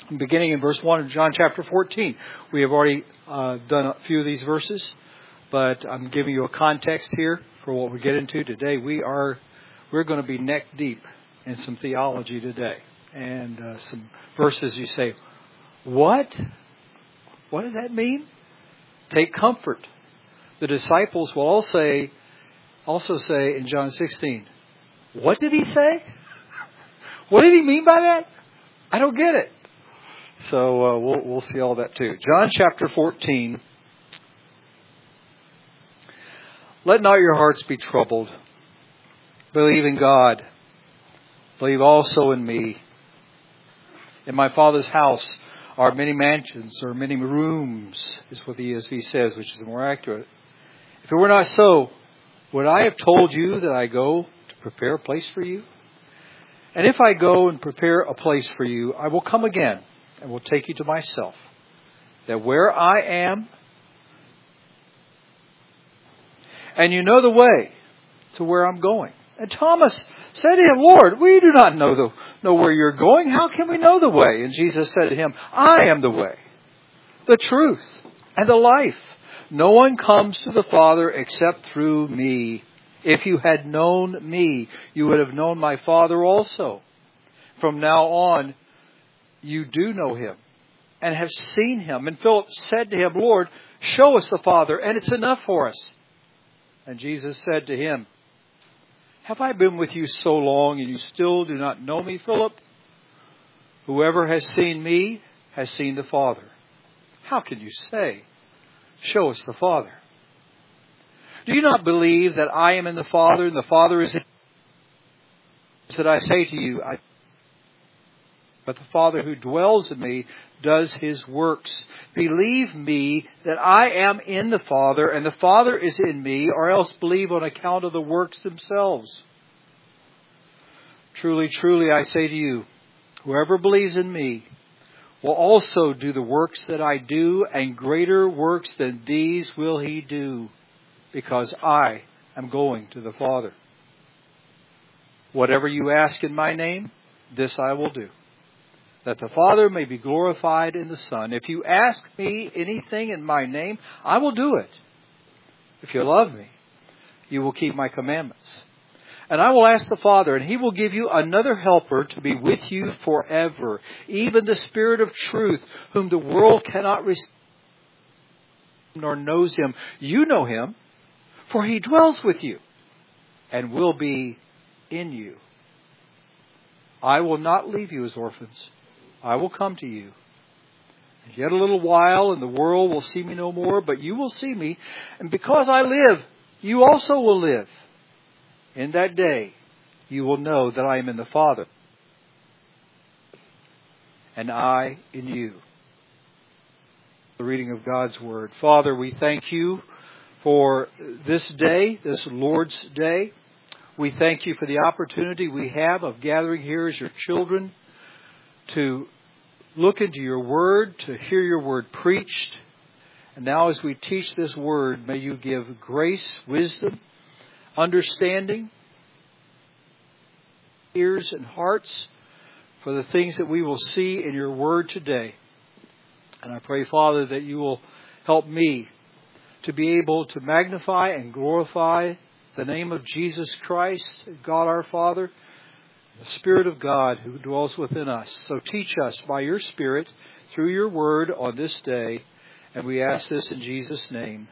Beginning in verse 1 of John chapter 14. We have already done a few of these verses, but I'm giving you a context here for what we get into today. We're going to be neck deep in some theology today. And some verses you say, what? What does that mean? Take comfort. The disciples will also say in John 16, what did he say? What did he mean by that? I don't get it. So we'll see all that too. John chapter 14. Let not your hearts be troubled. Believe in God. Believe also in me. In my Father's house are many mansions or many rooms, is what the ESV says, which is more accurate. If it were not so, would I have told you that I go to prepare a place for you? And if I go and prepare a place for you, I will come again and will take you to myself, that where I am, and you know the way to where I'm going. And Thomas said to him, Lord, we do not know where you're going. How can we know the way? And Jesus said to him, I am the way, the truth, and the life. No one comes to the Father except through me. If you had known me, you would have known my Father also. From now on, you do know him and have seen him. And Philip said to him, Lord, show us the Father, and it's enough for us. And Jesus said to him, have I been with you so long, and you still do not know me, Philip? Whoever has seen me has seen the Father. How can you say, show us the Father? Do you not believe that I am in the Father, and the Father is in me? That I say to you, but the Father who dwells in me does his works. Believe me that I am in the Father, and the Father is in me, or else believe on account of the works themselves. Truly, truly, I say to you, whoever believes in me will also do the works that I do, and greater works than these will he do, because I am going to the Father. Whatever you ask in my name, this I will do, that the Father may be glorified in the Son. If you ask me anything in my name, I will do it. If you love me, you will keep my commandments. And I will ask the Father, and he will give you another helper to be with you forever, even the Spirit of truth, whom the world cannot receive nor knows him. You know him, for he dwells with you and will be in you. I will not leave you as orphans. I will come to you. And yet a little while, and the world will see me no more, but you will see me. And because I live, you also will live. In that day, you will know that I am in the Father, and I in you. The reading of God's Word. Father, we thank you for this day, this Lord's Day. We thank you for the opportunity we have of gathering here as your children to look into your Word, to hear your Word preached. And now as we teach this Word, may you give grace, wisdom, understanding, ears and hearts for the things that we will see in your Word today. And I pray, Father, that you will help me to be able to magnify and glorify the name of Jesus Christ, God our Father, the Spirit of God who dwells within us. So teach us by your Spirit through your Word on this day. And we ask this in Jesus' name.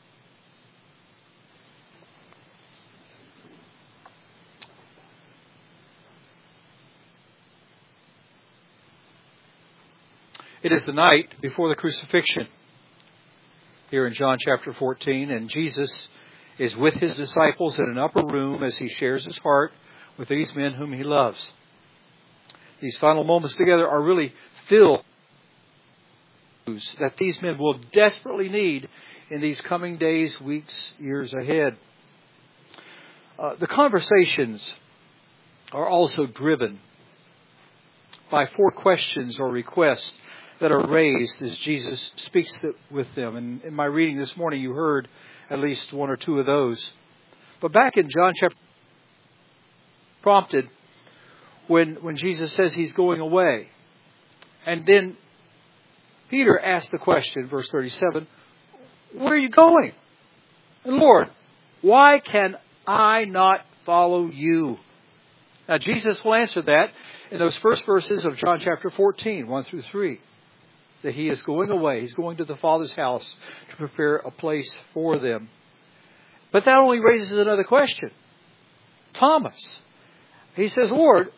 It is the night before the crucifixion here in John chapter 14, and Jesus is with his disciples in an upper room as he shares his heart with these men whom he loves. These final moments together are really filled with that these men will desperately need in these coming days, weeks, years ahead. The conversations are also driven by 4 questions or requests that are raised as Jesus speaks with them. And in my reading this morning, you heard at least 1 or 2 of those. But back in John chapter, prompted when Jesus says he's going away. And then Peter asked the question, verse 37, where are you going? And Lord, why can I not follow you? Now Jesus will answer that in those first verses of John chapter 14, 1 through 3. That He is going away. He's going to the Father's house to prepare a place for them. But that only raises another question. Thomas, he says, Lord,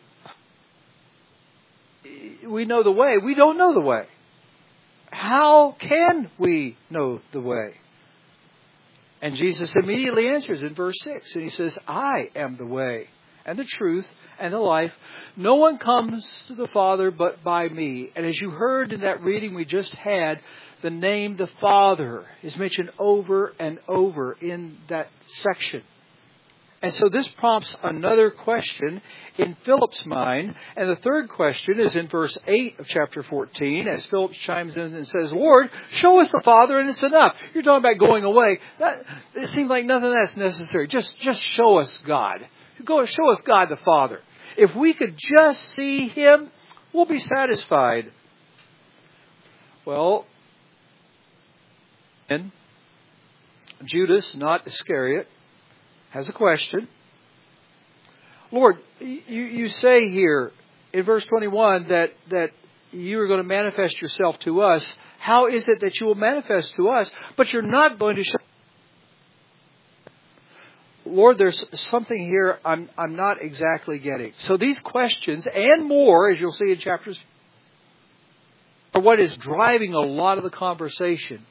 we know the way. We don't know the way. How can we know the way? And Jesus immediately answers in verse 6. And He says, I am the way and the truth and the life. No one comes to the Father but by me. And as you heard in that reading we just had, the name the Father is mentioned over and over in that section. And so this prompts another question in Philip's mind. And the third question is in verse 8 of chapter 14, as Philip chimes in and says, Lord, show us the Father and it's enough. You're talking about going away. It seems like nothing that's necessary. Just show us God. Go show us God the Father. If we could just see Him, we'll be satisfied. Well, and Judas, not Iscariot, has a question. Lord, you say here in verse 21 that you are going to manifest yourself to us. How is it that you will manifest to us, but you're not going to show? Lord, there's something here I'm not exactly getting. So these questions and more, as you'll see in chapters, are what is driving a lot of the conversation.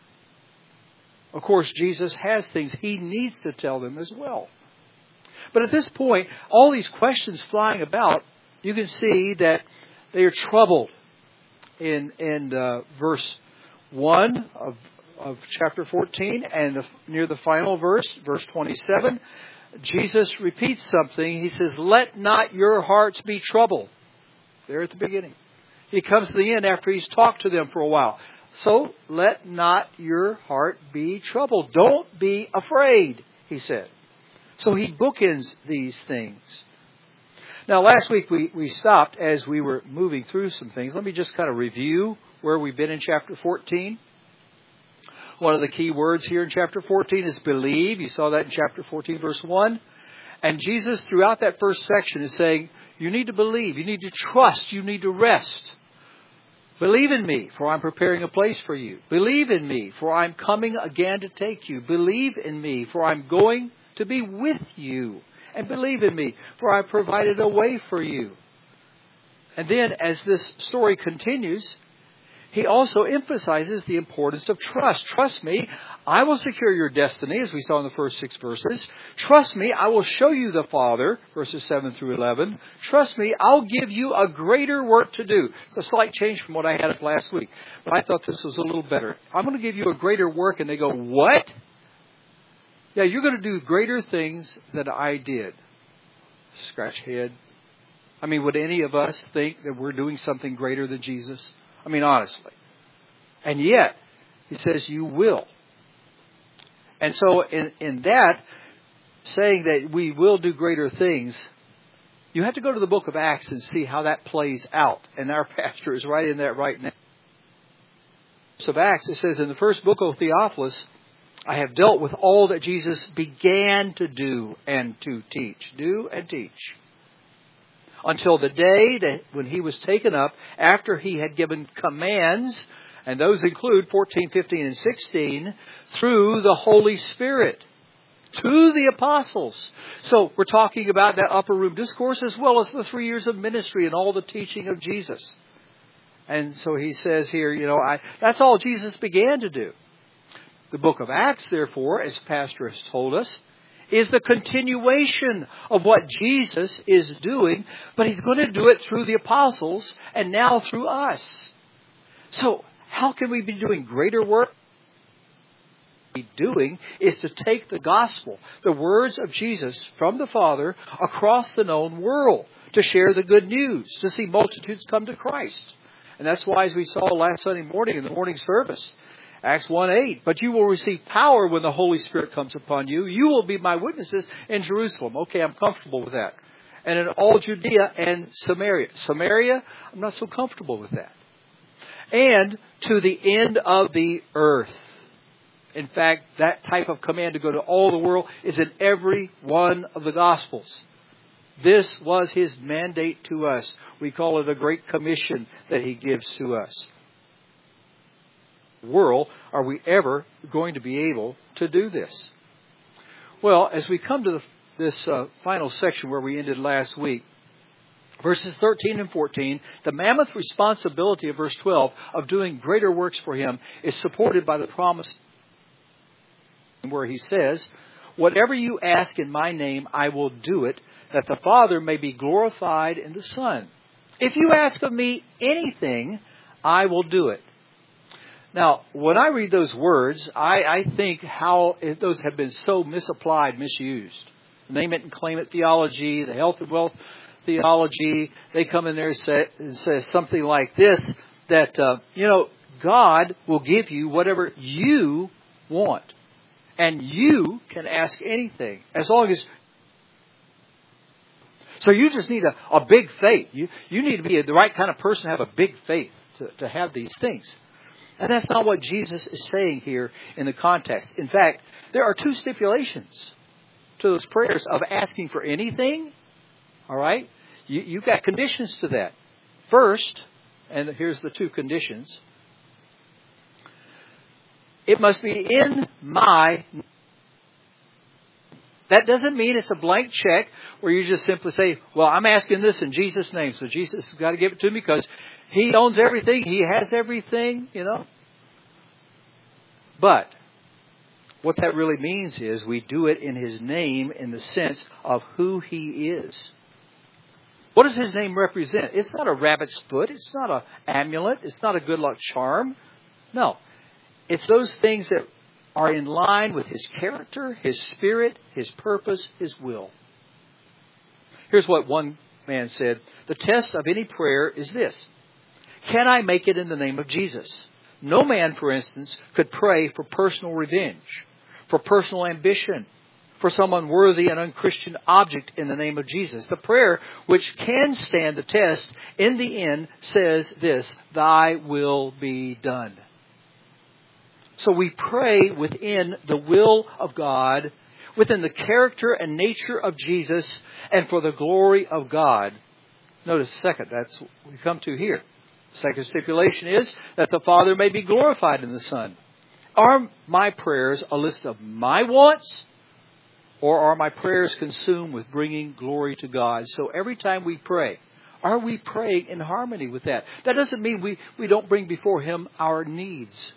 Of course, Jesus has things He needs to tell them as well. But at this point, all these questions flying about, you can see that they are troubled. In verse 1 of chapter 14 and near the final verse 27, Jesus repeats something. He says, let not your hearts be troubled. There at the beginning. He comes to the end after He's talked to them for a while. So, let not your heart be troubled. Don't be afraid, He said. So He bookends these things. Now, last week we stopped as we were moving through some things. Let me just kind of review where we've been in chapter 14. One of the key words here in chapter 14 is believe. You saw that in chapter 14, verse 1. And Jesus, throughout that first section, is saying, you need to believe, you need to trust, you need to rest. Believe in me, for I'm preparing a place for you. Believe in me, for I'm coming again to take you. Believe in me, for I'm going to be with you. And believe in me, for I've provided a way for you. And then, as this story continues, He also emphasizes the importance of trust. Trust me, I will secure your destiny, as we saw in the first 6 verses. Trust me, I will show you the Father, verses 7 through 11. Trust me, I'll give you a greater work to do. It's a slight change from what I had last week, but I thought this was a little better. I'm going to give you a greater work, and they go, what? Yeah, you're going to do greater things than I did. Scratch head. I mean, would any of us think that we're doing something greater than Jesus? I mean, honestly. And yet, He says, you will. And so, in that, saying that we will do greater things, you have to go to the book of Acts and see how that plays out. And our pastor is right in that right now. So, Acts, it says, in the first book of Theophilus, I have dealt with all that Jesus began to do and to teach. Do and teach. Until the day that when He was taken up, after He had given commands, and those include 14, 15, and 16, through the Holy Spirit to the apostles. So we're talking about that upper room discourse as well as the 3 years of ministry and all the teaching of Jesus. And so he says here, that's all Jesus began to do. The book of Acts, therefore, as Pastor has told us, is the continuation of what Jesus is doing, but He's going to do it through the apostles and now through us. So, how can we be doing greater work? What we're doing is to take the gospel, the words of Jesus from the Father across the known world, to share the good news, to see multitudes come to Christ. And that's why, as we saw last Sunday morning in the morning service, Acts 1:8, but you will receive power when the Holy Spirit comes upon you. You will be my witnesses in Jerusalem. Okay, I'm comfortable with that. And in all Judea and Samaria. Samaria, I'm not so comfortable with that. and to the end of the earth. In fact, that type of command to go to all the world is in every one of the Gospels. This was His mandate to us. We call it a Great Commission that He gives to us. World, are we ever going to be able to do this? Well, as we come to this final section where we ended last week, verses 13 and 14, the mammoth responsibility of verse 12 of doing greater works for Him is supported by the promise where He says, "Whatever you ask in my name, I will do it, that the Father may be glorified in the Son. If you ask of me anything, I will do it." Now, when I read those words, I think how those have been so misapplied, misused. Name it and claim it theology, the health and wealth theology, they come in there and say something like this, that, God will give you whatever you want. And you can ask anything, as long as... So you just need a big faith. You need to be the right kind of person to have a big faith to have these things. And that's not what Jesus is saying here in the context. In fact, there are two stipulations to those prayers of asking for anything. All right? You've got conditions to that. First, and here's the two conditions. It must be in my... That doesn't mean it's a blank check where you just simply say, well, I'm asking this in Jesus' name, so Jesus has got to give it to me because He owns everything. He has everything, But what that really means is we do it in His name in the sense of who He is. What does His name represent? It's not a rabbit's foot. It's not an amulet. It's not a good luck charm. No. It's those things that are in line with His character, His spirit, His purpose, His will. Here's what one man said. The test of any prayer is this: can I make it in the name of Jesus? No man, for instance, could pray for personal revenge, for personal ambition, for some unworthy and unchristian object in the name of Jesus. The prayer, which can stand the test, in the end says this: Thy will be done. So we pray within the will of God, within the character and nature of Jesus, and for the glory of God. Notice second, that's what we come to here. Second stipulation is that the Father may be glorified in the Son. Are my prayers a list of my wants, or are my prayers consumed with bringing glory to God? So every time we pray, are we praying in harmony with that? That doesn't mean we don't bring before Him our needs.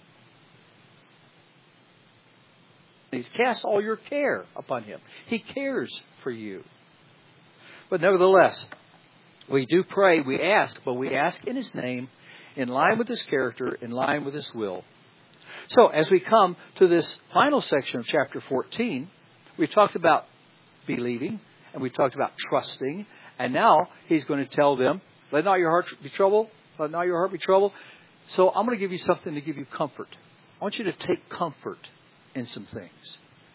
Cast all your care upon Him. He cares for you. But nevertheless, we do pray, we ask, but we ask in His name, in line with His character, in line with His will. So as we come to this final section of chapter 14, we've talked about believing, and we've talked about trusting, and now He's going to tell them, let not your heart be troubled, let not your heart be troubled. So I'm going to give you something to give you comfort. I want you to take comfort in some things.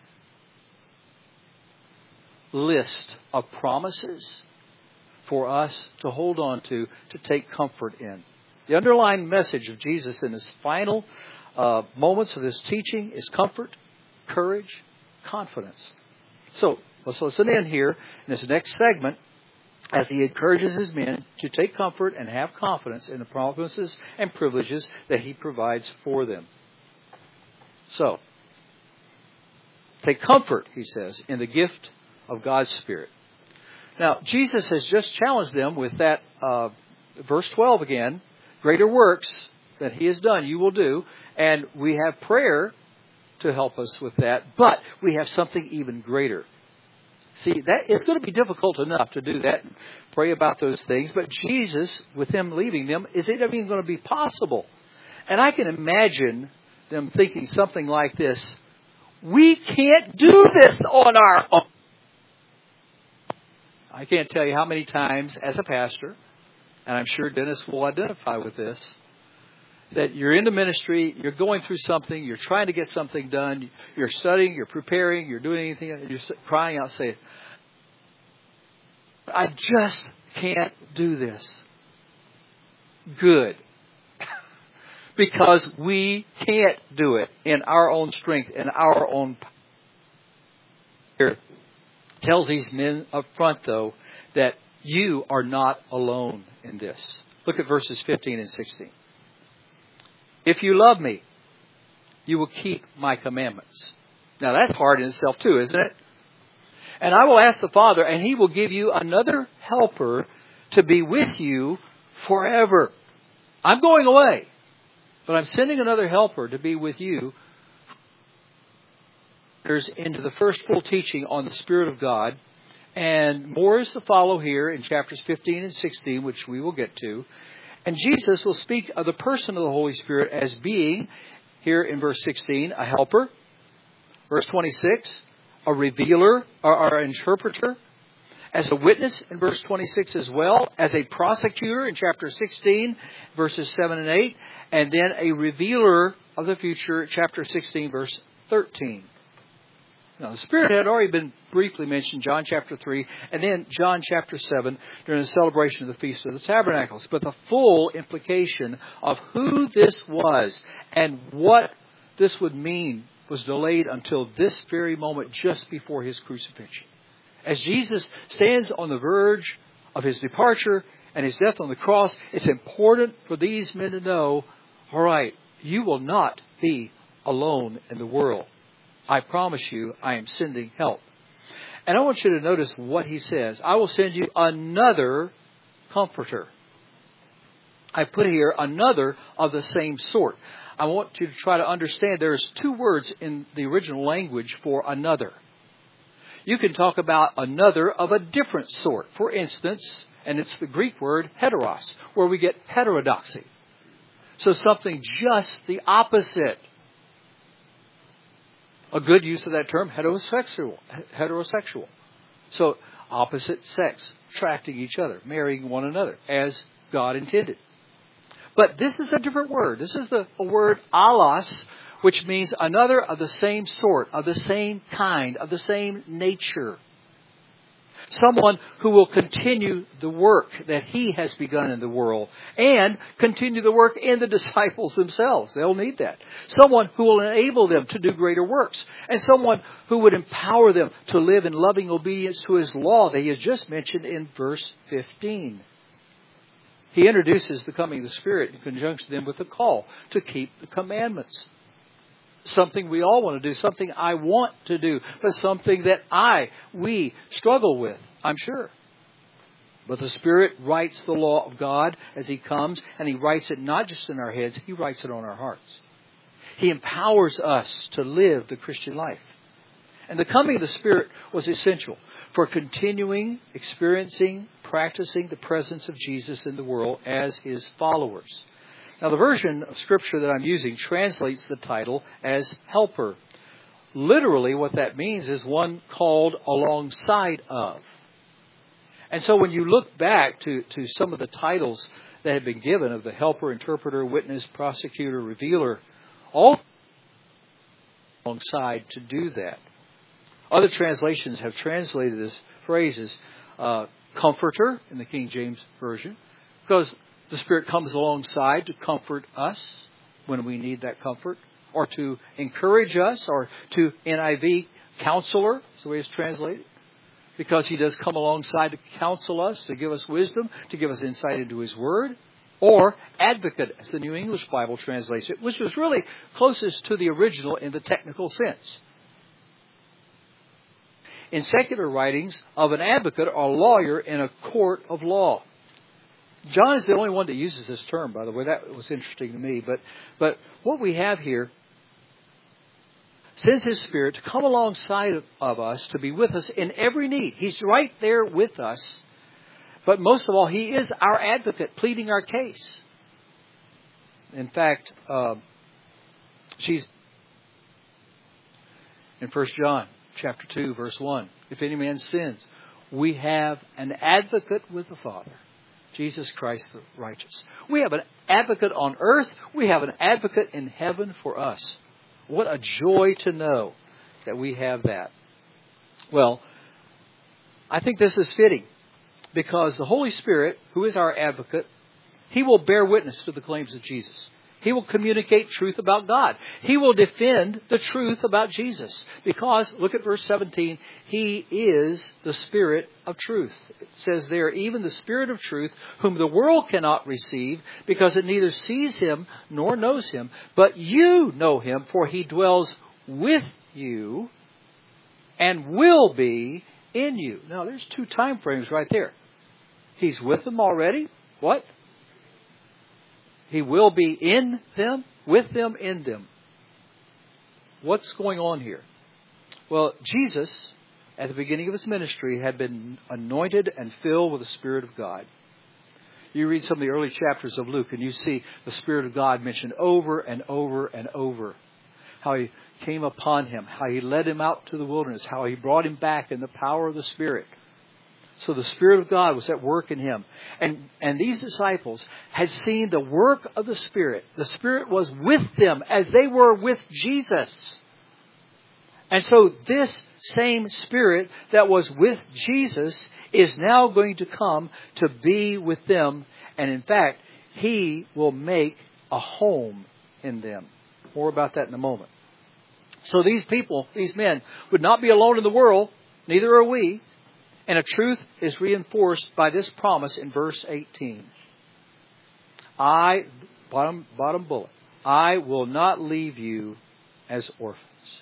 List of promises for us to hold on to take comfort in. The underlying message of Jesus in His final moments of His teaching is comfort, courage, confidence. So let's listen in here in this next segment as He encourages His men to take comfort and have confidence in the promises and privileges that He provides for them. So, take comfort, He says, in the gift of God's Spirit. Now, Jesus has just challenged them with that verse 12 again. Greater works that He has done, you will do. And we have prayer to help us with that. But we have something even greater. See, that it's going to be difficult enough to do that and pray about those things. But Jesus, with Him leaving them, is it even going to be possible? And I can imagine them thinking something like this: we can't do this on our own. I can't tell you how many times as a pastor, and I'm sure Dennis will identify with this, that you're in the ministry, you're going through something, you're trying to get something done, you're studying, you're preparing, you're doing anything, and you're crying out saying, I just can't do this. Good. because we can't do it in our own strength, in our own power. Here tells these men up front, though, that you are not alone in this. Look at verses 15 and 16. If you love me, you will keep my commandments. Now that's hard in itself too, isn't it? And I will ask the Father, and He will give you another helper to be with you forever. I'm going away, but I'm sending another helper to be with you. There's into the first full teaching on the Spirit of God. And more is to follow here in chapters 15 and 16, which we will get to. And Jesus will speak of the person of the Holy Spirit as being, here in verse 16, a helper. Verse 26, a revealer or interpreter. As a witness in verse 26 as well. As a prosecutor in chapter 16, verses 7 and 8. And then a revealer of the future, chapter 16, verse 13. Now, the Spirit had already been briefly mentioned, John chapter 3, and then John chapter 7 during the celebration of the Feast of the Tabernacles. But the full implication of who this was and what this would mean was delayed until this very moment just before His crucifixion. As Jesus stands on the verge of His departure and His death on the cross, it's important for these men to know, all right, you will not be alone in the world. I promise you, I am sending help. And I want you to notice what He says. I will send you another comforter. I put here another of the same sort. I want you to try to understand there's two words in the original language for another. You can talk about another of a different sort. For instance, and it's the Greek word heteros, where we get heterodoxy. So something just the opposite. A good use of that term, heterosexual. So, opposite sex, attracting each other, marrying one another, as God intended. But this is a different word. This is a word allos, which means another of the same sort, of the same kind, of the same nature. Someone who will continue the work that He has begun in the world and continue the work in the disciples themselves. They'll need that. Someone who will enable them to do greater works. And someone who would empower them to live in loving obedience to His law that He has just mentioned in verse 15. He introduces the coming of the Spirit in conjunction then with the call to keep the commandments. Something we all want to do, something I want to do, but something that we struggle with, I'm sure. But the Spirit writes the law of God as He comes, and He writes it not just in our heads, He writes it on our hearts. He empowers us to live the Christian life. And the coming of the Spirit was essential for continuing, experiencing, practicing the presence of Jesus in the world as His followers. Now, the version of Scripture that I'm using translates the title as helper. Literally, what that means is one called alongside of. And so when you look back to some of the titles that have been given of the helper, interpreter, witness, prosecutor, revealer, all alongside to do that. Other translations have translated this phrase as comforter in the King James Version, because the Spirit comes alongside to comfort us when we need that comfort, or to encourage us, or to NIV, counselor, is the way it's translated. Because He does come alongside to counsel us, to give us wisdom, to give us insight into His Word. Or advocate, as the New English Bible translates it, which was really closest to the original in the technical sense. In secular writings of an advocate or lawyer in a court of law. John is the only one that uses this term, by the way. That was interesting to me. But what we have here sends His Spirit to come alongside of us, to be with us in every need. He's right there with us. But most of all, He is our advocate, pleading our case. In fact, she's in 1 John chapter 2, verse 1. If any man sins, we have an advocate with the Father, Jesus Christ the righteous. We have an advocate on earth. We have an advocate in heaven for us. What a joy to know that we have that. Well, I think this is fitting because the Holy Spirit, who is our advocate, He will bear witness to the claims of Jesus. He will communicate truth about God. He will defend the truth about Jesus. Because, look at verse 17, He is the Spirit of truth. It says there, even the Spirit of truth, whom the world cannot receive, because it neither sees Him nor knows Him. But you know Him, for He dwells with you and will be in you. Now, there's 2 time frames right there. He's with them already. What? He will be in them, with them, in them. What's going on here? Well, Jesus, at the beginning of His ministry, had been anointed and filled with the Spirit of God. You read some of the early chapters of Luke and you see the Spirit of God mentioned over and over and over. How He came upon Him, how He led Him out to the wilderness, how He brought Him back in the power of the Spirit. So the Spirit of God was at work in Him. And these disciples had seen the work of the Spirit. The Spirit was with them as they were with Jesus. And so this same Spirit that was with Jesus is now going to come to be with them. And in fact, He will make a home in them. More about that in a moment. So these people, these men, would not be alone in the world. Neither are we. And a truth is reinforced by this promise in verse 18. Bottom bullet, I will not leave you as orphans.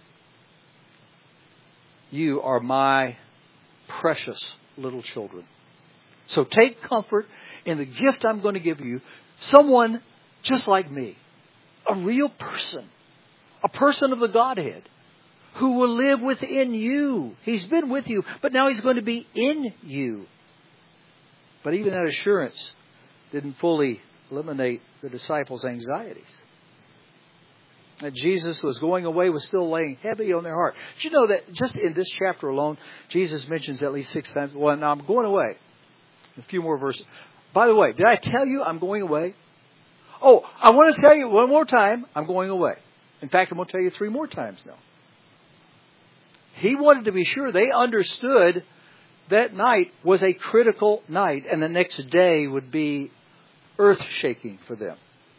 You are my precious little children. So take comfort in the gift I'm going to give you. Someone just like me. A real person. A person of the Godhead. Who will live within you. He's been with you, but now He's going to be in you. But even that assurance didn't fully eliminate the disciples' anxieties. That Jesus was going away was still laying heavy on their heart. Did you know that just in this chapter alone, Jesus mentions at least 6 times, well, now I'm going away. A few more verses. By the way, did I tell you I'm going away? Oh, I want to tell you one more time, I'm going away. In fact, I'm going to tell you 3 more times now. He wanted to be sure they understood that night was a critical night and the next day would be earth-shaking for them.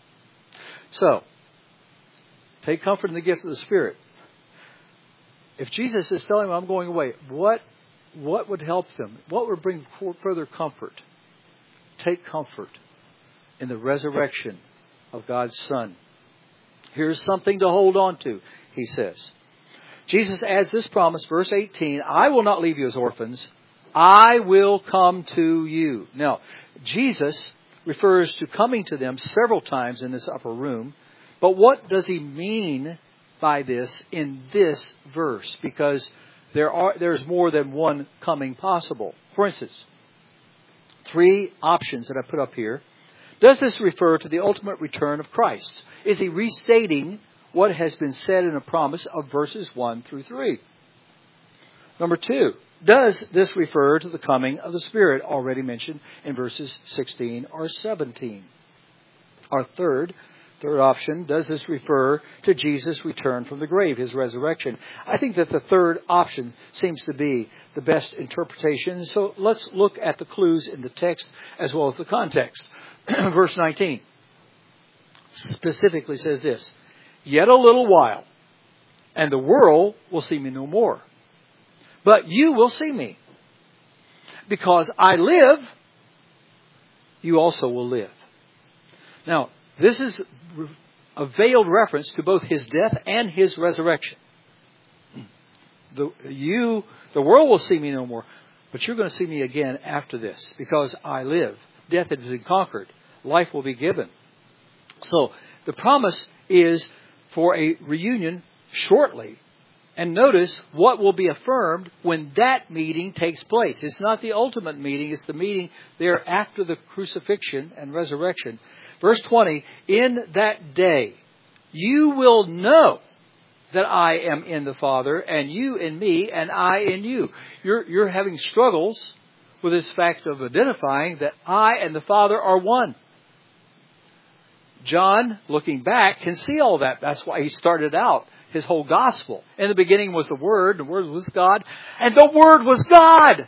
So, take comfort in the gift of the Spirit. If Jesus is telling them, I'm going away, what would help them? What would bring further comfort? Take comfort in the resurrection of God's Son. Here's something to hold on to, He says. Jesus adds this promise, verse 18, I will not leave you as orphans. I will come to you. Now, Jesus refers to coming to them several times in this upper room. But what does He mean by this in this verse? Because there's more than one coming possible. For instance, 3 options that I put up here. Does this refer to the ultimate return of Christ? Is He restating what has been said in a promise of verses 1 through 3? Number 2, does this refer to the coming of the Spirit already mentioned in verses 16 or 17? Our third option, does this refer to Jesus' return from the grave, His resurrection? I think that the third option seems to be the best interpretation. So let's look at the clues in the text as well as the context. Verse 19 specifically says this, Yet a little while, and the world will see me no more. But you will see me. Because I live, you also will live. Now, this is a veiled reference to both His death and His resurrection. The world will see me no more, but you're going to see me again after this, because I live. Death has been conquered. Life will be given. So, the promise is for a reunion shortly. And notice what will be affirmed when that meeting takes place. It's not the ultimate meeting. It's the meeting there after the crucifixion and resurrection. Verse 20, in that day, you will know that I am in the Father, and you in me, and I in you. You're having struggles with this fact of identifying that I and the Father are one. John, looking back, can see all that. That's why he started out his whole gospel. In the beginning was the Word was God, and the Word was God.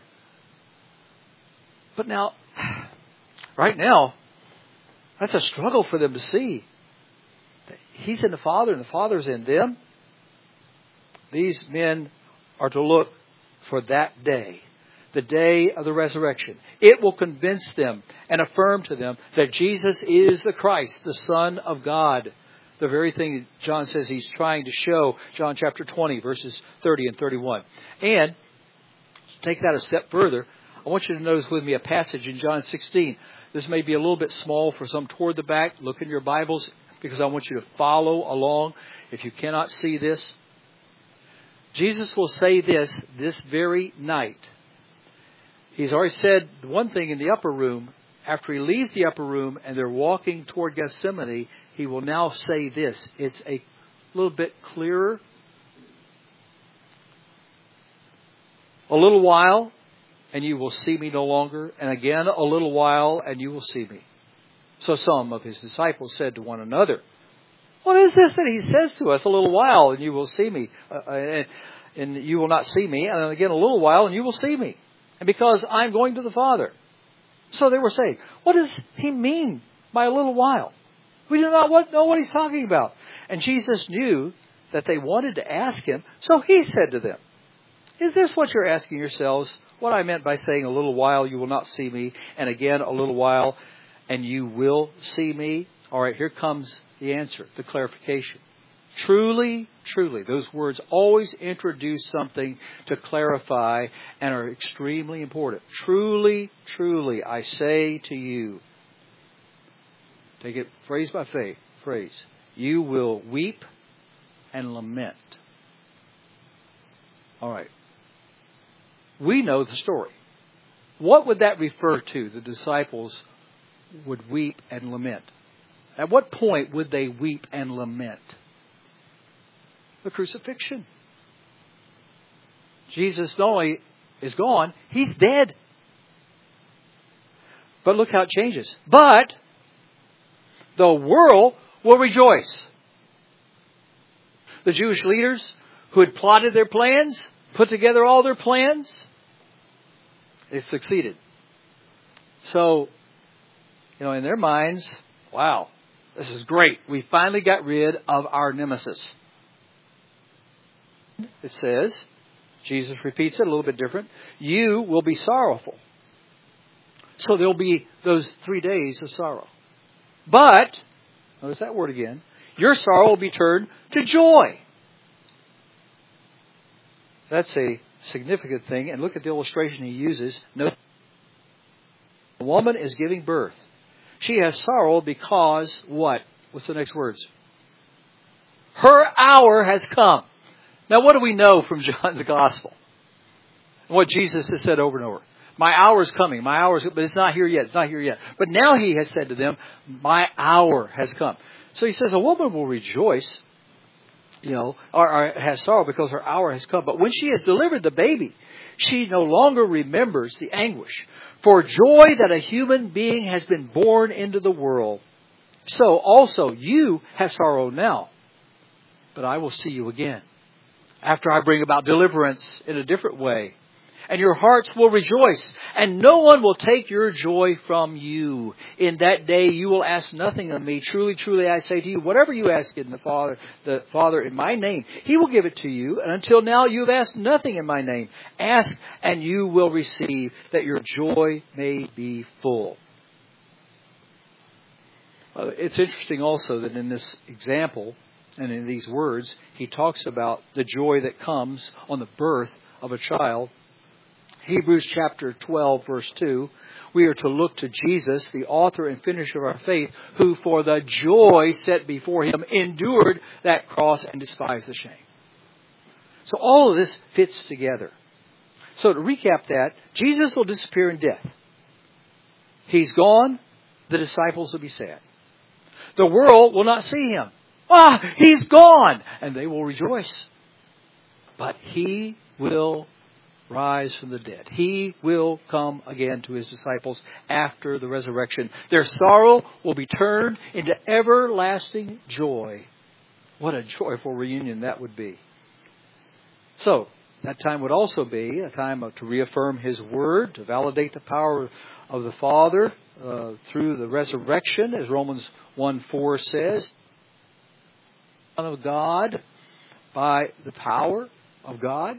But now, right now, that's a struggle for them to see. He's in the Father and the Father's in them. These men are to look for that day, the day of the resurrection. It will convince them and affirm to them that Jesus is the Christ, the Son of God. The very thing that John says he's trying to show, John chapter 20, verses 30 and 31. And to take that a step further, I want you to notice with me a passage in John 16. This may be a little bit small for some toward the back. Look in your Bibles because I want you to follow along if you cannot see this. Jesus will say this very night. He's already said one thing in the upper room. After he leaves the upper room and they're walking toward Gethsemane, he will now say this. It's a little bit clearer. A little while, and you will see me no longer. And again, a little while, and you will see me. So some of his disciples said to one another, what is this that he says to us? A little while, and you will see me. And you will not see me. And again, a little while, and you will see me. And because I'm going to the Father. So they were saying, what does he mean by a little while? We do not know what he's talking about. And Jesus knew that they wanted to ask him. So he said to them, is this what you're asking yourselves? What I meant by saying a little while you will not see me. And again, a little while and you will see me. All right, here comes the answer, the clarification. Truly, truly. Those words always introduce something to clarify and are extremely important. Truly, truly, I say to you. Take it phrase by phrase. You will weep and lament. All right. We know the story. What would that refer to? The disciples would weep and lament. At what point would they weep and lament? The crucifixion. Jesus not only is gone, he's dead. But look how it changes. But the world will rejoice. The Jewish leaders who had plotted their plans, put together all their plans, they succeeded. So, in their minds, wow, this is great. We finally got rid of our nemesis. It says, Jesus repeats it a little bit different, you will be sorrowful. So there'll be those 3 days of sorrow. But, notice that word again, your sorrow will be turned to joy. That's a significant thing. And look at the illustration he uses. Note, a woman is giving birth. She has sorrow because what? What's the next words? Her hour has come. Now, what do we know from John's Gospel? What Jesus has said over and over. My hour is coming. My hour is, but it's not here yet. It's not here yet. But now he has said to them, my hour has come. So he says a woman will rejoice, or has sorrow because her hour has come. But when she has delivered the baby, she no longer remembers the anguish for joy that a human being has been born into the world. So also you have sorrow now, but I will see you again after I bring about deliverance in a different way. And your hearts will rejoice, and no one will take your joy from you. In that day you will ask nothing of me. Truly, truly, I say to you, whatever you ask in the Father in my name, He will give it to you. And until now you have asked nothing in my name. Ask, and you will receive, that your joy may be full. It's interesting also that in this example, and in these words, he talks about the joy that comes on the birth of a child. Hebrews chapter 12, verse 2, we are to look to Jesus, the author and finisher of our faith, who for the joy set before Him endured that cross and despised the shame. So all of this fits together. So to recap that, Jesus will disappear in death. He's gone, the disciples will be sad. The world will not see Him. He's gone! And they will rejoice. But He will rise from the dead. He will come again to His disciples after the resurrection. Their sorrow will be turned into everlasting joy. What a joyful reunion that would be. So, that time would also be a time to reaffirm His Word, to validate the power of the Father through the resurrection, as Romans 1:4 says. Son of God by the power of God.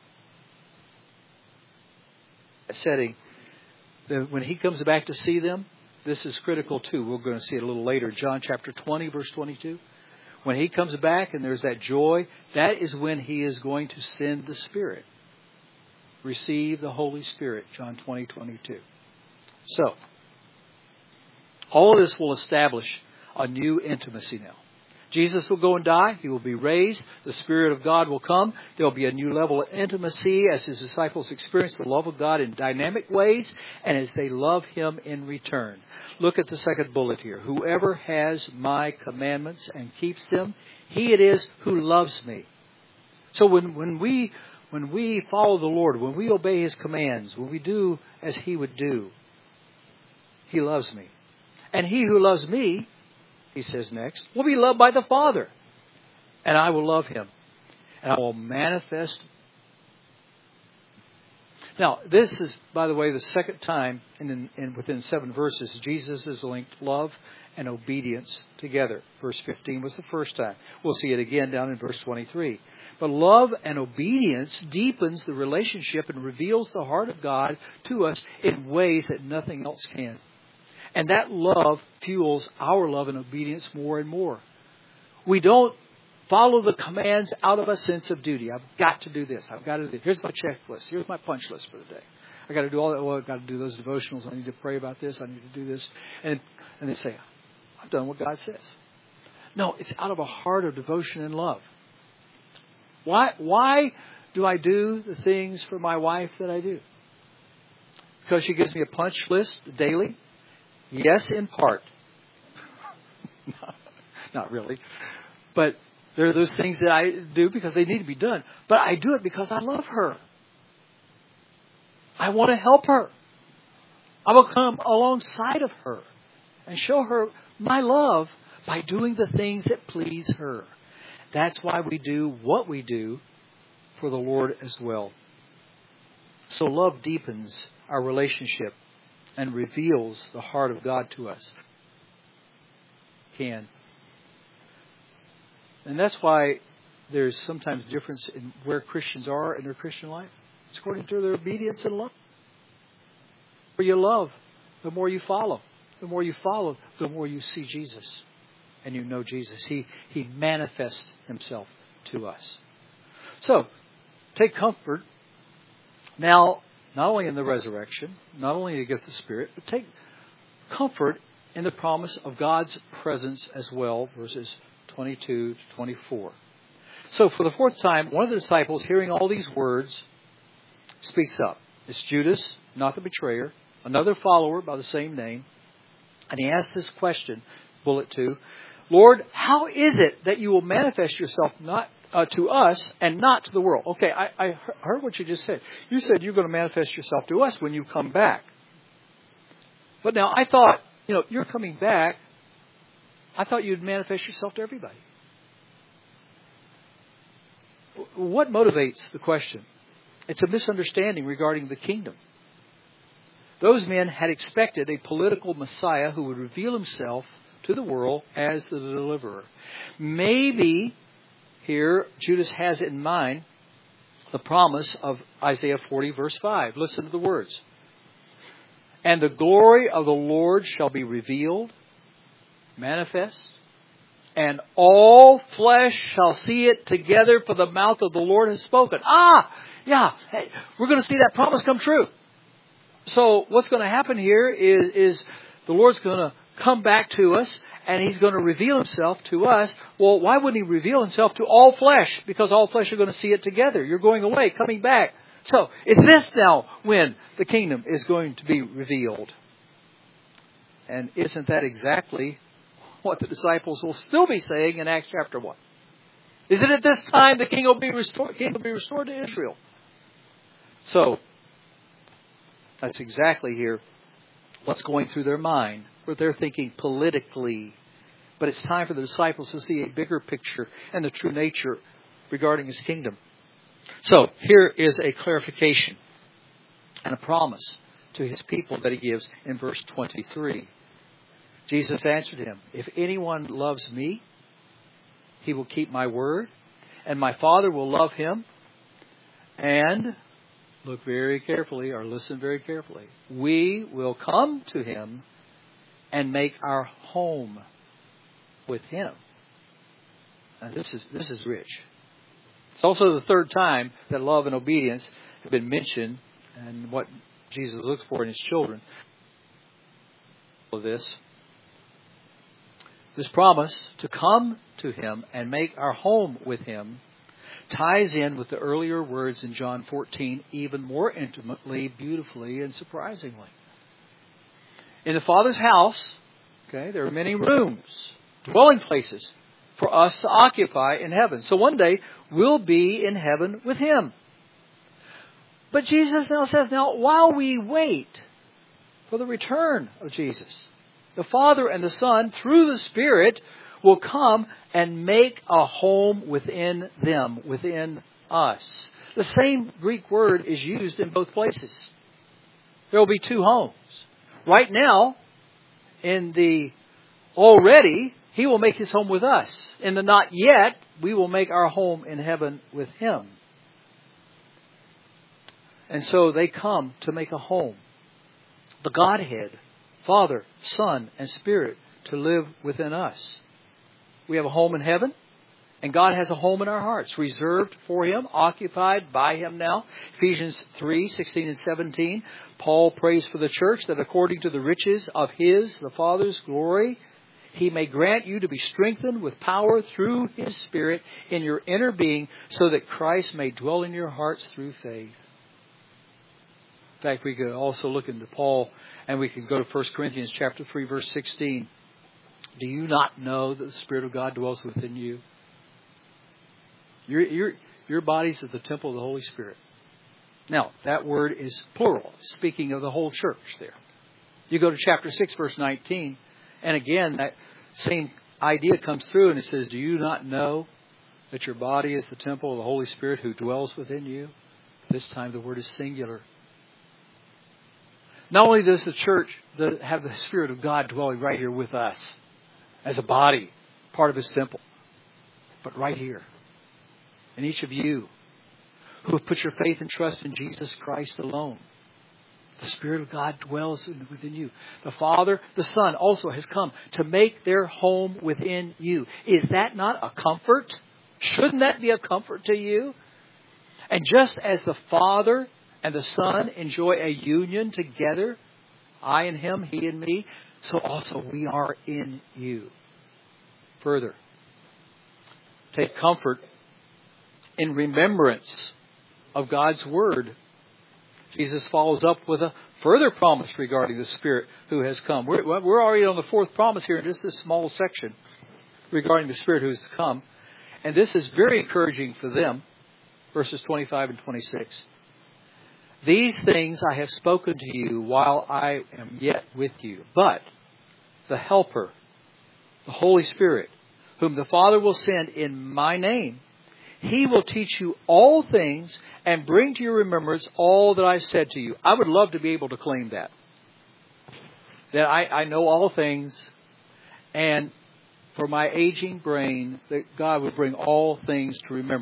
Setting, when He comes back to see them, this is critical too. We're going to see it a little later. John chapter 20, verse 22. When He comes back and there's that joy, that is when He is going to send the Spirit. Receive the Holy Spirit, John 20, 22. So, all of this will establish a new intimacy now. Jesus will go and die. He will be raised. The Spirit of God will come. There will be a new level of intimacy as His disciples experience the love of God in dynamic ways and as they love Him in return. Look at the second bullet here. Whoever has my commandments and keeps them, he it is who loves me. So when we follow the Lord, when we obey His commands, when we do as He would do, He loves me. And he who loves me, He says next, will be loved by the Father. And I will love him. And I will manifest. Now, this is, by the way, the second time within 7 verses, Jesus has linked love and obedience together. Verse 15 was the first time. We'll see it again down in verse 23. But love and obedience deepens the relationship and reveals the heart of God to us in ways that nothing else can. And that love fuels our love and obedience more and more. We don't follow the commands out of a sense of duty. I've got to do this. I've got to do this. Here's my checklist. Here's my punch list for the day. I've got to do all that. Well, I've got to do those devotionals. I need to pray about this. I need to do this. And they say, I've done what God says. No, it's out of a heart of devotion and love. Why do I do the things for my wife that I do? Because she gives me a punch list daily? Yes, in part. Not really. But there are those things that I do because they need to be done. But I do it because I love her. I want to help her. I will come alongside of her and show her my love by doing the things that please her. That's why we do what we do for the Lord as well. So love deepens our relationship and reveals the heart of God to us. And that's why there's sometimes difference in where Christians are in their Christian life. It's according to their obedience and love. The more you love, the more you follow. The more you follow, the more you see Jesus. And you know Jesus. He manifests Himself to us. So, take comfort now, not only in the resurrection, not only to get the Spirit, but take comfort in the promise of God's presence as well, verses 22 to 24. So for the fourth time, one of the disciples, hearing all these words, speaks up. It's Judas, not the betrayer, another follower by the same name. And he asks this question, bullet 2, Lord, how is it that you will manifest yourself not to us and not to the world? Okay, I heard what you just said. You said you're going to manifest yourself to us when you come back. But now I thought, you're coming back. I thought you'd manifest yourself to everybody. What motivates the question? It's a misunderstanding regarding the kingdom. Those men had expected a political Messiah who would reveal Himself to the world as the deliverer. Maybe here Judas has in mind the promise of Isaiah 40 verse 5. Listen to the words. And the glory of the Lord shall be revealed, manifest, and all flesh shall see it together, for the mouth of the Lord has spoken. Hey, we're going to see that promise come true. So what's going to happen here is the Lord's going to come back to us and He's going to reveal Himself to us. Well, why wouldn't He reveal Himself to all flesh? Because all flesh are going to see it together. You're going away, coming back. So is this now when the kingdom is going to be revealed? And isn't that exactly what the disciples will still be saying in Acts chapter 1? Is it at this time the king will be restored to Israel? So that's exactly here what's going through their mind, where they're thinking politically. But it's time for the disciples to see a bigger picture and the true nature regarding His kingdom. So here is a clarification and a promise to His people that He gives in verse 23. Jesus answered him, if anyone loves me, he will keep my word, and my Father will love him, and look very carefully, or listen very carefully. We will come to him and make our home with him. Now, this is rich. It's also the third time that love and obedience have been mentioned, and what Jesus looks for in his children. This promise to come to him and make our home with him ties in with the earlier words in John 14 even more intimately, beautifully, and surprisingly. In the Father's house, there are many rooms, dwelling places for us to occupy in heaven. So one day we'll be in heaven with him. But Jesus now says, while we wait for the return of Jesus, the Father and the Son, through the Spirit, will come and make a home within them, within us. The same Greek word is used in both places. There will be two homes. Right now, in the already, he will make his home with us. In the not yet, we will make our home in heaven with him. And so they come to make a home. The Godhead, Father, Son, and Spirit, to live within us. We have a home in heaven, and God has a home in our hearts, reserved for him, occupied by him now. Ephesians 3:16 and 17, Paul prays for the church that according to the riches of his, the Father's glory, he may grant you to be strengthened with power through his Spirit in your inner being, so that Christ may dwell in your hearts through faith. In fact, we could also look into Paul, and we can go to 1 Corinthians chapter 3, verse 16. Do you not know that the Spirit of God dwells within you? Your bodies is the temple of the Holy Spirit. Now, that word is plural, speaking of the whole church there. You go to chapter 6, verse 19, and again, that same idea comes through, and it says, do you not know that your body is the temple of the Holy Spirit who dwells within you? This time the word is singular. Not only does the church have the Spirit of God dwelling right here with us, as a body, part of his temple, but right here. And each of you who have put your faith and trust in Jesus Christ alone, the Spirit of God dwells within you. The Father, the Son also has come to make their home within you. Is that not a comfort? Shouldn't that be a comfort to you? And just as the Father and the Son enjoy a union together, I and him, he and me, so also we are in you. Further, take comfort in remembrance of God's Word. Jesus follows up with a further promise regarding the Spirit who has come. We're already on the fourth promise here in just this small section regarding the Spirit who has come. And this is very encouraging for them. Verses 25 and 26. These things I have spoken to you while I am yet with you. But the Helper, the Holy Spirit, whom the Father will send in my name, he will teach you all things and bring to your remembrance all that I've said to you. I would love to be able to claim that. That I know all things, and for my aging brain, that God would bring all things to remember.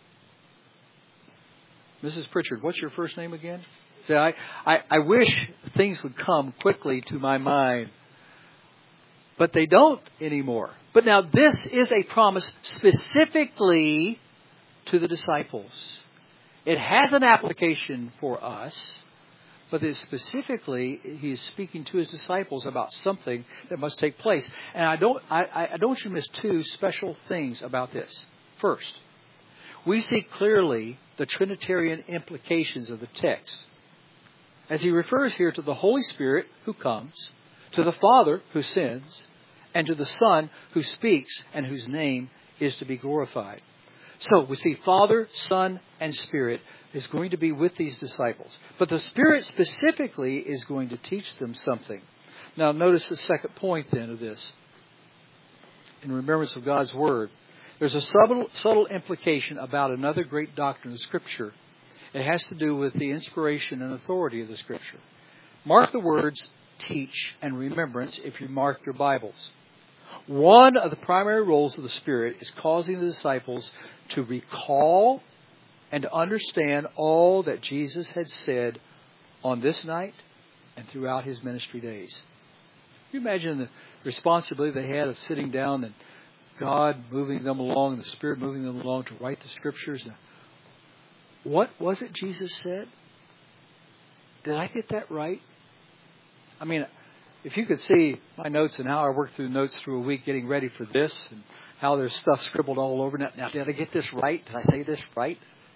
Mrs. Pritchard, what's your first name again? Say, I wish things would come quickly to my mind, but they don't anymore. But now this is a promise specifically to the disciples. It has an application for us, but it's specifically he's speaking to his disciples about something that must take place. And I don't want you to miss two special things about this. First, we see clearly the Trinitarian implications of the text, as he refers here to the Holy Spirit who comes, to the Father who sends, and to the Son who speaks and whose name is to be glorified. So we see Father, Son, and Spirit is going to be with these disciples. But the Spirit specifically is going to teach them something. Now notice the second point then of this. In remembrance of God's Word, there's a subtle implication about another great doctrine of Scripture. It has to do with the inspiration and authority of the Scripture. Mark the words, teach, and remembrance if you mark your Bibles. One of the primary roles of the Spirit is causing the disciples to recall and to understand all that Jesus had said on this night and throughout His ministry days. Can you imagine the responsibility they had of sitting down and God moving them along, the Spirit moving them along to write the Scriptures? What was it Jesus said? Did I get that right? I mean, if you could see my notes and how I worked through notes through a week getting ready for this and how there's stuff scribbled all over. Now, did I get this right? Did I say this right?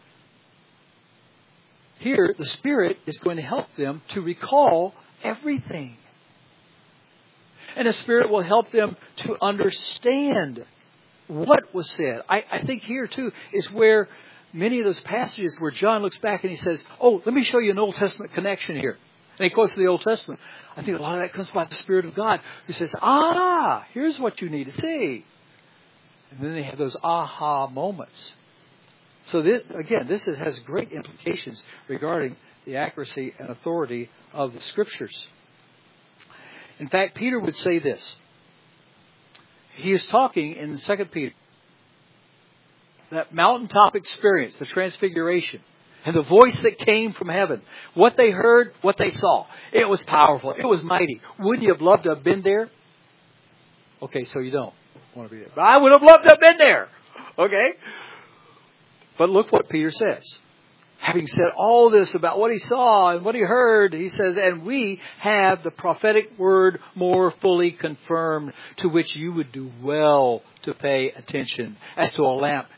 Here, the Spirit is going to help them to recall everything. And the Spirit will help them to understand what was said. I think here, too, is where many of those passages where John looks back and he says, oh, let me show you an Old Testament connection here. And he quotes the Old Testament. I think a lot of that comes by the Spirit of God who says, here's what you need to see. And then they have those aha moments. So this has great implications regarding the accuracy and authority of the Scriptures. In fact, Peter would say this. He is talking in 2 Peter. That mountaintop experience, the transfiguration, and the voice that came from heaven. What they heard, what they saw. It was powerful. It was mighty. Wouldn't you have loved to have been there? Okay, so you don't want to be there. But I would have loved to have been there. Okay? But look what Peter says. Having said all this about what he saw and what he heard, he says, and we have the prophetic word more fully confirmed, to which you would do well to pay attention as to a lamp.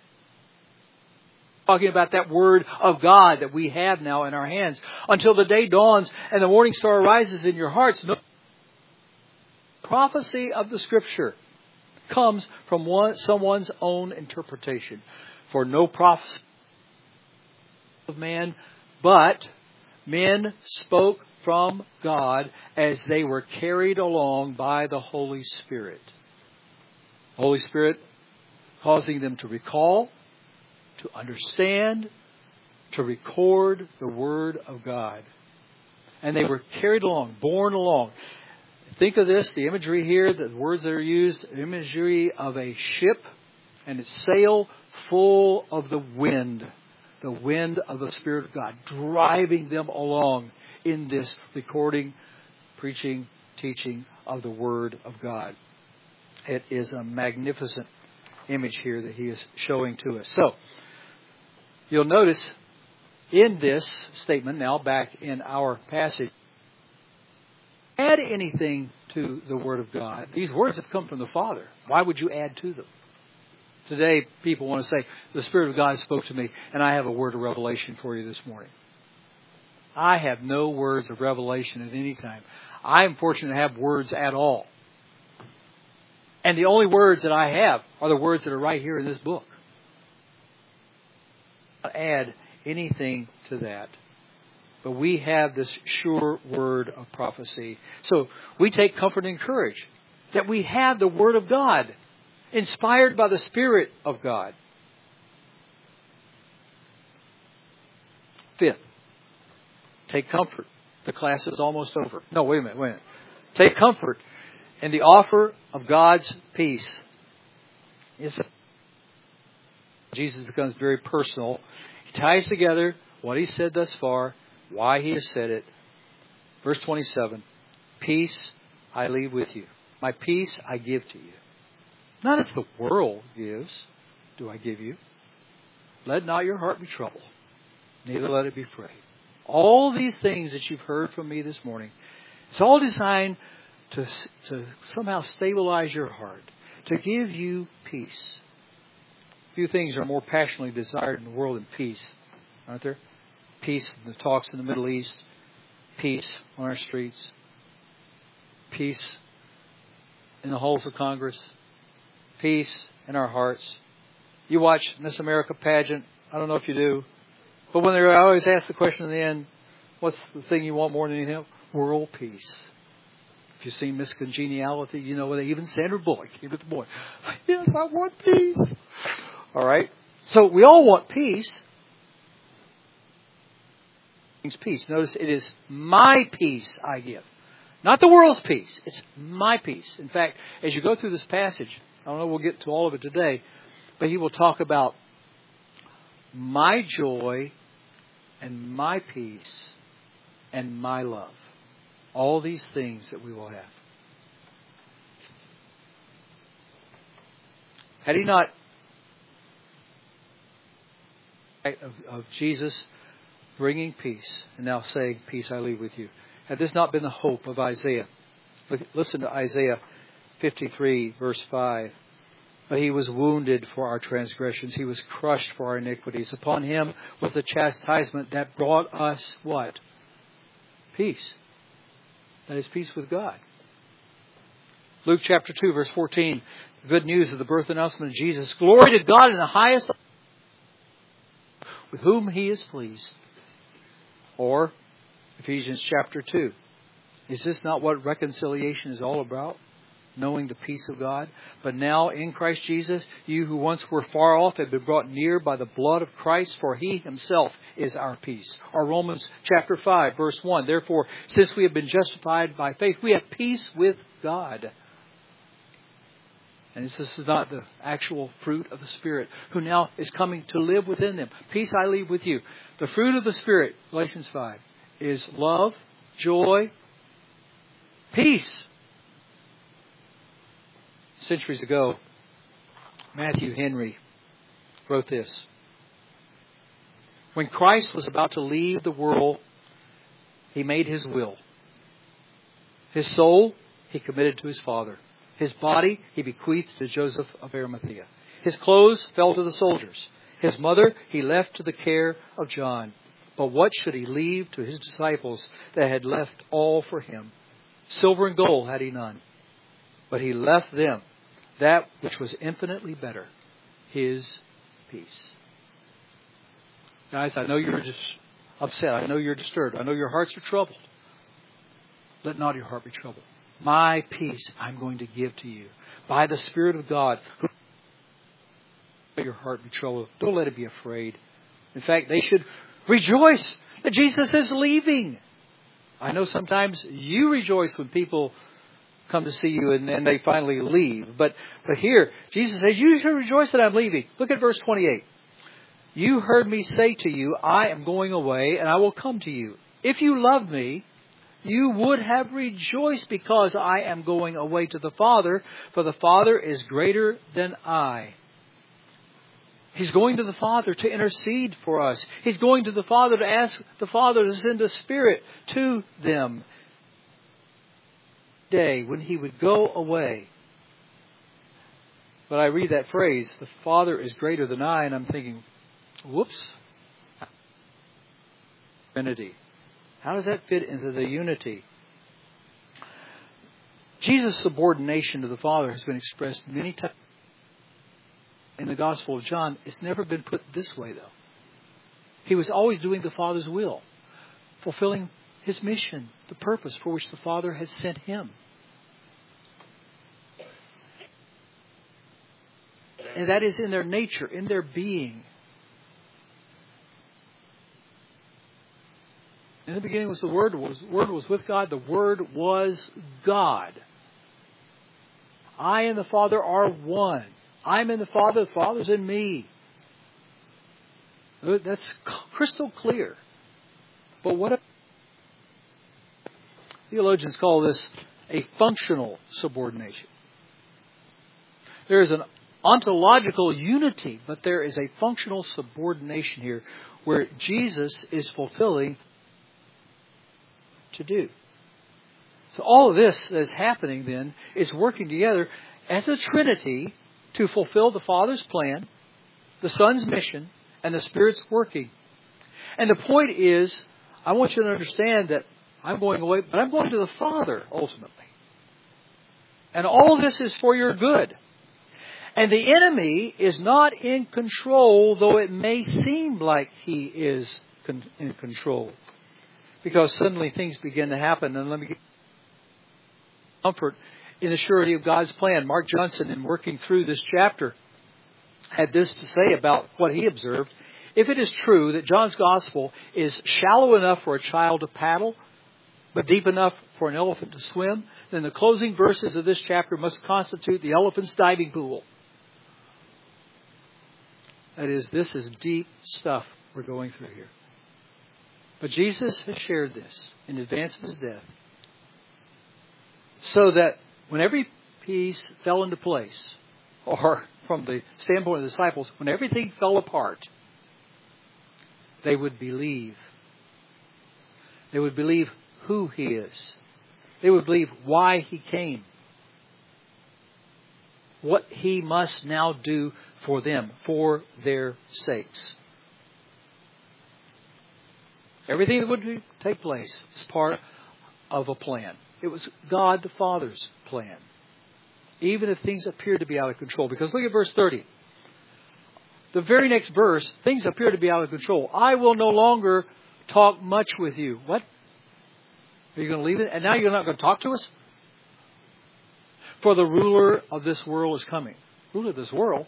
Talking about that word of God that we have now in our hands. Until the day dawns and the morning star rises in your hearts. No prophecy of the Scripture comes from someone's own interpretation. For no prophecy of man, but men spoke from God as they were carried along by the Holy Spirit. Holy Spirit causing them to recall, to understand, to record the Word of God. And they were carried along, borne along. Think of this, the imagery here, the words that are used, imagery of a ship and its sail full of the wind of the Spirit of God, driving them along in this recording, preaching, teaching of the Word of God. It is a magnificent image here that he is showing to us. So, you'll notice in this statement, now back in our passage, add anything to the Word of God. These words have come from the Father. Why would you add to them? Today, people want to say, the Spirit of God spoke to me, and I have a word of revelation for you this morning. I have no words of revelation at any time. I am fortunate to have words at all. And the only words that I have are the words that are right here in this book. Add anything to that. But we have this sure word of prophecy. So we take comfort and courage that we have the Word of God, inspired by the Spirit of God. Fifth, take comfort. The class is almost over. No, wait a minute. Take comfort in the offer of God's peace. Jesus becomes very personal. He ties together what He said thus far, why He has said it. Verse 27, peace I leave with you. My peace I give to you. Not as the world gives, do I give you. Let not your heart be troubled, neither let it be afraid. All these things that you've heard from me this morning, it's all designed to somehow stabilize your heart, to give you peace. Few things are more passionately desired in the world than peace, aren't there? Peace in the talks in the Middle East, peace on our streets, peace in the halls of Congress, peace in our hearts. You watch Miss America pageant. I don't know if you do. But when I always ask the question in the end, what's the thing you want more than anything else? World peace. If you've seen Miss Congeniality, you know that even Sandra Bullock came to the boy. Yes, I want peace. All right. So we all want peace. Peace. Notice it is my peace I give. Not the world's peace. It's my peace. In fact, as you go through this passage, I don't know we'll get to all of it today, but he will talk about my joy and my peace and my love. All these things that we will have. Had he not of Jesus bringing peace and now saying, peace I leave with you. Had this not been the hope of Isaiah? Listen to Isaiah 53 verse 5. But he was wounded for our transgressions. He was crushed for our iniquities. Upon him was the chastisement that brought us what? Peace. That is peace with God. Luke chapter 2 verse 14. The good news of the birth announcement of Jesus. Glory to God in the highest, with whom he is pleased. Or Ephesians chapter 2. Is this not what reconciliation is all about? Knowing the peace of God. But now in Christ Jesus, you who once were far off have been brought near by the blood of Christ, for he himself is our peace. Or Romans chapter 5 verse 1. Therefore, since we have been justified by faith, we have peace with God. And this is not the actual fruit of the Spirit, who now is coming to live within them. Peace I leave with you. The fruit of the Spirit, Galatians 5, is love, joy, peace. Centuries ago, Matthew Henry wrote this. When Christ was about to leave the world, he made his will. His soul he committed to his Father. His body he bequeathed to Joseph of Arimathea. His clothes fell to the soldiers. His mother he left to the care of John. But what should he leave to his disciples that had left all for him? Silver and gold had he none. But he left them that which was infinitely better, his peace. Guys, I know you're just upset. I know you're disturbed. I know your hearts are troubled. Let not your heart be troubled. My peace I'm going to give to you by the Spirit of God. Let your heart be troubled. Don't let it be afraid. In fact, they should rejoice that Jesus is leaving. I know sometimes you rejoice when people come to see you and they finally leave. But here, Jesus said, you should rejoice that I'm leaving. Look at verse 28. You heard me say to you, I am going away and I will come to you. If you loved me, you would have rejoiced because I am going away to the Father, for the Father is greater than I. He's going to the Father to intercede for us. He's going to the Father to ask the Father to send the Spirit to them. Day when he would go away. But I read that phrase, the Father is greater than I, and I'm thinking, whoops. Trinity. How does that fit into the unity? Jesus' subordination to the Father has been expressed many times in the Gospel of John. It's never been put this way, though. He was always doing the Father's will, fulfilling his mission, the purpose for which the Father has sent him. And that is in their nature, in their being. In the beginning was the Word. The Word was with God. The Word was God. I and the Father are one. I'm in the Father. The Father's in me. That's crystal clear. But what theologians call this a functional subordination. There is an ontological unity, but there is a functional subordination here where Jesus is fulfilling to do. So all of this that is happening then is working together as a Trinity to fulfill the Father's plan, the Son's mission, and the Spirit's working. And the point is, I want you to understand that I'm going away, but I'm going to the Father ultimately. And all this is for your good. And the enemy is not in control, though it may seem like he is in control. Because suddenly things begin to happen. And let me give comfort in the surety of God's plan. Mark Johnson, in working through this chapter, had this to say about what he observed. If it is true that John's Gospel is shallow enough for a child to paddle, but deep enough for an elephant to swim, then the closing verses of this chapter must constitute the elephant's diving pool. That is, this is deep stuff we're going through here. But Jesus has shared this in advance of His death, so that when every piece fell into place, or from the standpoint of the disciples, when everything fell apart, they would believe. They would believe who He is. They would believe why He came. What He must now do for them, for their sakes. Everything that would take place is part of a plan. It was God the Father's plan. Even if things appear to be out of control. Because look at verse 30. The very next verse, things appear to be out of control. I will no longer talk much with you. What? Are you going to leave it? And now you're not going to talk to us? For the ruler of this world is coming. Ruler of this world?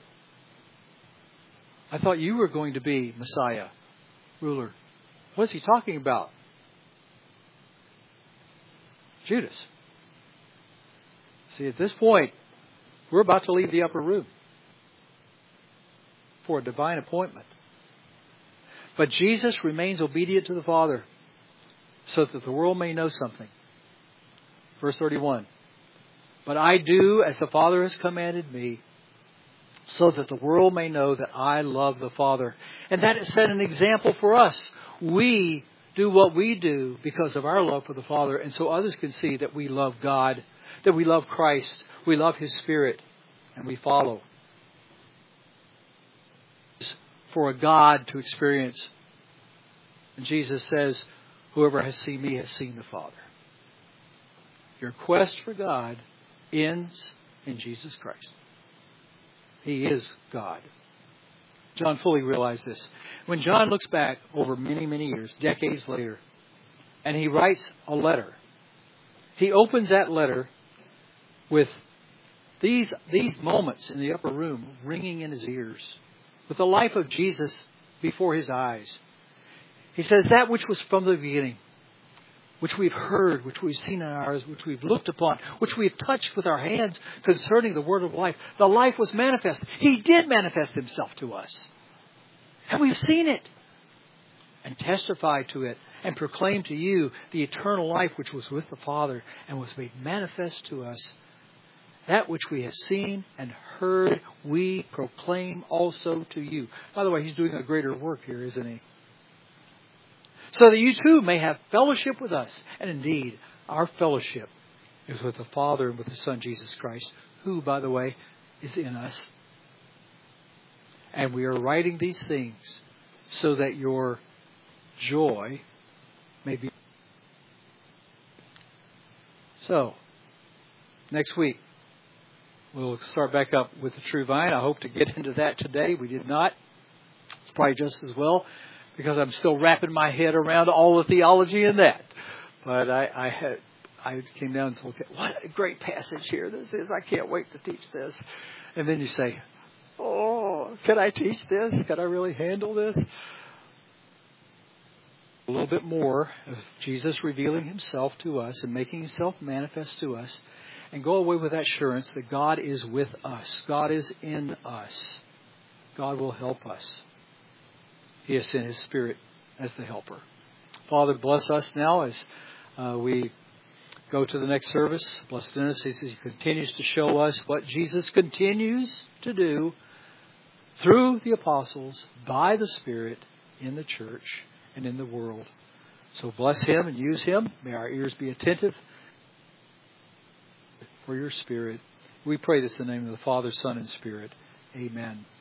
I thought you were going to be Messiah, ruler. What is he talking about? Judas. See, at this point, we're about to leave the upper room for a divine appointment. But Jesus remains obedient to the Father so that the world may know something. Verse 31. But I do as the Father has commanded me, so that the world may know that I love the Father. And that has set an example for us. We do what we do because of our love for the Father, and so others can see that we love God, that we love Christ, we love His Spirit, and we follow. For a God to experience. And Jesus says, whoever has seen me has seen the Father. Your quest for God ends in Jesus Christ. He is God. John fully realized this. When John looks back over many, many years, decades later, and he writes a letter, he opens that letter with these moments in the upper room ringing in his ears, with the life of Jesus before his eyes. He says, that which was from the beginning, which we've heard, which we've seen in our eyes, which we've looked upon, which we've touched with our hands concerning the word of life. The life was manifest. He did manifest Himself to us. And we've seen it and testified to it and proclaimed to you the eternal life which was with the Father and was made manifest to us. That which we have seen and heard, we proclaim also to you. By the way, He's doing a greater work here, isn't He? So that you too may have fellowship with us. And indeed, our fellowship is with the Father and with the Son, Jesus Christ, who, by the way, is in us. And we are writing these things so that your joy may be. So, next week, we'll start back up with the true vine. I hope to get into that today. We did not. It's probably just as well, because I'm still wrapping my head around all the theology in that. But I came down and said, okay, what a great passage here this is. I can't wait to teach this. And then you say, oh, can I teach this? Can I really handle this? A little bit more of Jesus revealing Himself to us and making Himself manifest to us. And go away with that assurance that God is with us. God is in us. God will help us. He has sent His Spirit as the helper. Father, bless us now as we go to the next service. Bless Dennis as he continues to show us what Jesus continues to do through the apostles, by the Spirit, in the church and in the world. So bless him and use him. May our ears be attentive for your Spirit. We pray this in the name of the Father, Son, and Spirit. Amen.